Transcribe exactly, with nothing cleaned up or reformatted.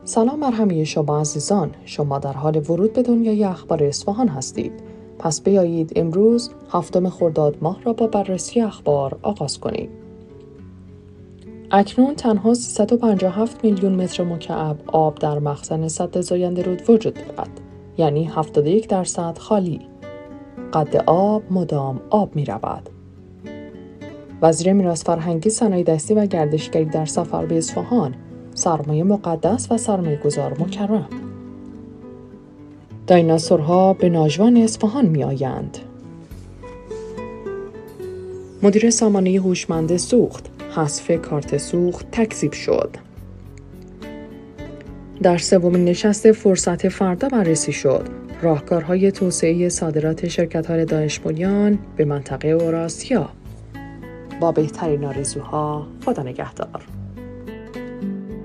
سلام بر همه شما عزیزان. شما در حال ورود به دنیای اخبار اصفهان هستید. پس بیایید امروز هفتم خرداد ماه را با بررسی اخبار آغاز کنیم. اکنون تنها سیصد و پنجاه و هفت میلیون متر مکعب آب در مخزن سد زاینده رود وجود دارد، یعنی هفتاد و یک درصد خالی. قد آب مدام آب می رود. وزیر میراث فرهنگی، صنایع دستی و گردشگری در سفر به اصفهان. سرمایه مقدس و سرمایه گذار مکرم. دایناسورها به ناجوان اصفهان می آیند. مدیر سامانه هوشمند سوخت. حذف کارت سوخت تکذیب شد. در سومین نشست فرصت فردا بررسی شد. راهکارهای توسعه صادرات شرکت‌های داعش بنیان به منطقه اوراسیا. با بهترین آرزوها، خدا نگهدار.